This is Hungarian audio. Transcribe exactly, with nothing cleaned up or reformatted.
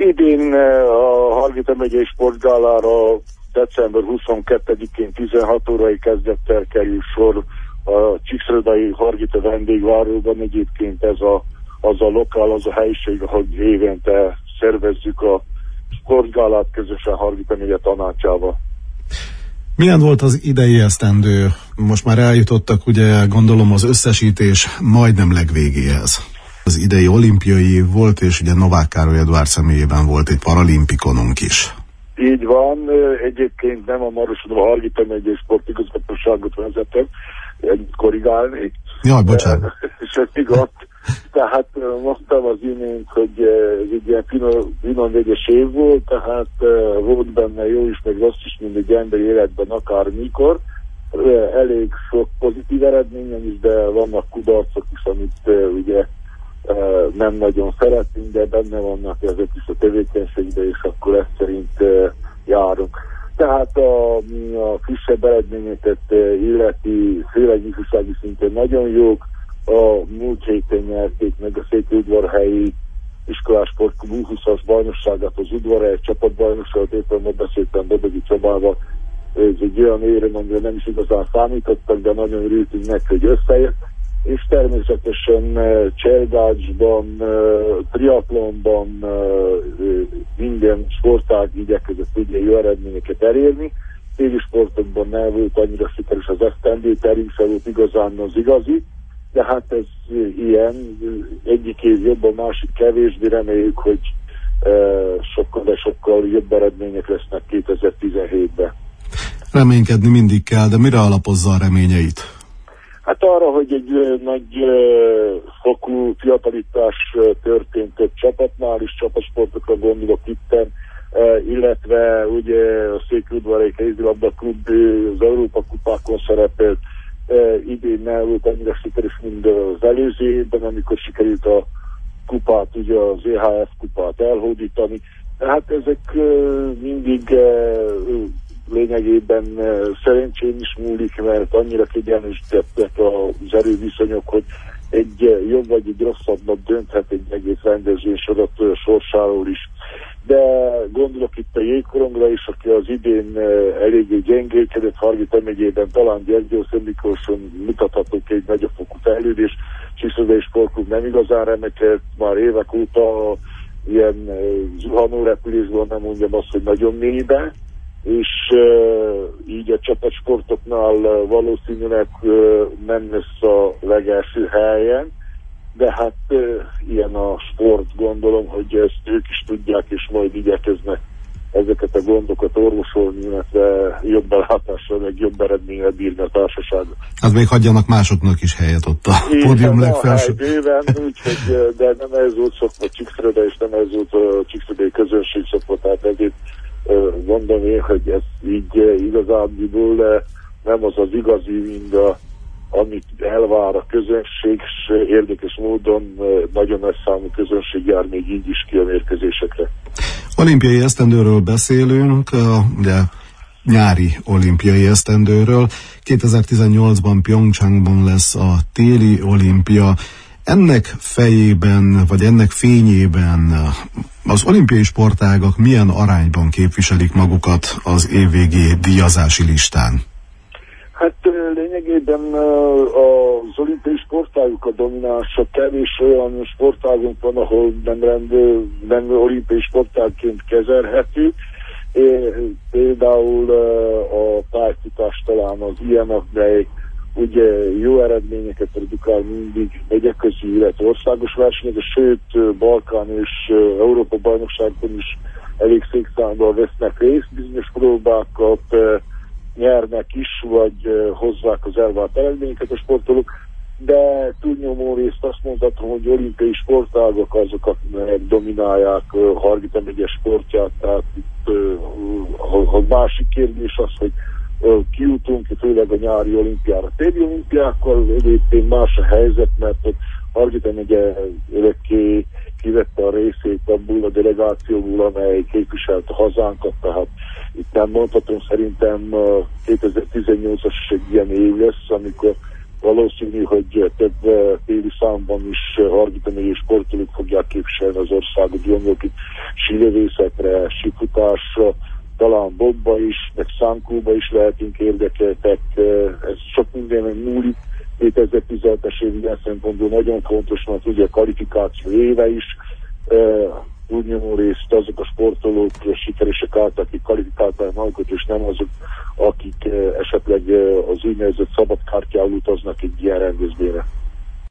Idén a Hargita megyei sportgálára december huszonkettedikén tizenhat órai kezdettel kerül sor a Csíkszeredai Hargita vendégváróban. Egyébként ez a, az a lokál, az a helyiség, ahol évente szervezzük a sportgálát közösen Hargita megye tanácsával. Milyen volt az idei esztendő? Most már eljutottak, ugye gondolom az összesítés majdnem legvégéhez. Az idei olimpiai volt, és ugye Novák Károly Eduárd személyében volt egy paralimpikonunk is. Így van, egyébként nem a Marosodó, a Hargita megyei sportigazgatóságot vezetem, együtt korrigálni. Jaj, bocsánat. És ez igaz. Tehát mondtam az imént, hogy ez egy ilyen finom, finom vegyes év volt, tehát volt benne jó is, meg rossz is, mint egy emberi életben akármikor. Elég sok pozitív eredményen is, de vannak kudarcok is, amit ugye nem nagyon szeretünk, de benne vannak ezek is a tevékenységben, és akkor ezt szerint járunk. Tehát a, a frissebb eredményeket illeti, főleg ifjúsági szintén nagyon jók. A múlt héten nyerték meg a Székelyudvarhelyi iskolás sportklub U húszas bajnokságát, az udvarhely csapatbajnokságot, éppen ma beszéltem Bodogi Csabával. Ez egy olyan érem, amire nem is igazán számítottak, de nagyon örültünk neki, hogy összejött. És természetesen cselgácsban, triatlonban minden sportág igyekezett ugye jó eredményeket elérni. Téli sportokban nem volt annyira sikeres az esztendő, terünk se volt igazán az igazi, de hát ez ilyen, egyik év jobb, a másik kevésbé, reméljük, hogy sokkal, de sokkal jobb eredmények lesznek kétezer-tizenhétben. Reménykedni mindig kell, de mire alapozza a reményeit? Hát arra, hogy egy uh, nagy uh, fokú fiatalítás uh, történt egy csapatnál is, csapatsportokra gondolok itten, uh, illetve ugye a Székelyudvarhelyi kézilabda klub az Európa kupákon szerepelt, uh, idén nem volt annyira sikeres, mint az előző évben, amikor sikerült a kupát, ugye az é há ef kupát elhódítani. Hát ezek uh, mindig uh, lényegében uh, szerencsén is múlik, mert annyira kiegyenlősítettek az erőviszonyok, hogy egy uh, jobb vagy egy rosszabb nap dönthet egy egész rendezvénysorozat uh, sorsáról is. De gondolok itt a jégkorongra is, aki az idén uh, eléggé gyengélkedett Hargita megyében, talán Gyergyószent Miklóson mutathatók egy nagyobb fokú fejlődés. Csíkszeredai Sportklub nem igazán remekelt, már évek óta ilyen uh, zuhanó repülésből, nem mondjam azt, hogy nagyon mélybe, és uh, így a csapatsportoknál uh, valószínűleg uh, nem lesz a legelső helyen, de hát uh, ilyen a sport, gondolom, hogy ezt ők is tudják, és majd igyekeznek ezeket a gondokat orvosolni, illetve jobb belátással, meg jobb eredménnyel bírni a társaságot. Hát még hagyjanak másoknak is helyet ott a pódium legfelső. Bőven, úgyhogy, de nem ez volt szokva Csíkszereda, és nem ez volt a csíkszeredai közönség szokva, tehát ezért mondom én, hogy ez így igazából nem az az igazi, mint a, amit elvár a közönség, és érdekes módon nagyon nagy számú közönség jár még így is ki a mérkőzésekre. Olimpiai esztendőről beszélünk, ugye nyári olimpiai esztendőről. kétezer-tizennyolcban Pyeongchangban lesz a téli olimpia. Ennek fejében, vagy ennek fényében az olimpiai sportágak milyen arányban képviselik magukat az évvégi díjazási listán? Hát lényegében az olimpiai sportágokat dominálsak, kevés olyan sportágunk van, ahol nem, rendő, nem olimpiai sportágként kezelhető. Például a pályafutás talán az ilyen, amely ugye jó eredményeket produkál mindig megyeközi, illetve országos versenyek, sőt Balkán és Európa bajnokságban is elég szék számban vesznek részt, bizonyos próbákat nyernek is, vagy hozzák az elvárt eredményeket a sportolók, de túlnyomó részt azt mondhatom, hogy olimpiai sportágok azok, akik dominálják Hargita megye sportját, tehát itt a másik kérdés az, hogy kijutunk, főleg a nyári olimpiára. Téli olimpiákkal egyébként más a helyzet, mert ott Hargita megye örökké kivette a részét abból a delegációból, amely képviselt a hazánkat, tehát itt nem mondhatom, szerintem kétezer-tizennyolcas egy ilyen év lesz, amikor valószínű, hogy több téli számban is argentinai sportolók fogják képviselni az országot, gondolok itt sílövészetre, sífutásra, talán bobba is, meg szánkóba is lehetünk érdekeltek. Ez sok minden múlik. kétezer-tizenhetes év ilyen szempontból nagyon fontos, mert ugye a kvalifikáció éve is, úgy nyomó részt azok a sportolók sikeresek át, akik kvalifikálták magukat, és nem azok, akik esetleg az úgynevezett szabadkártyával utaznak egy ilyen rendezvényre.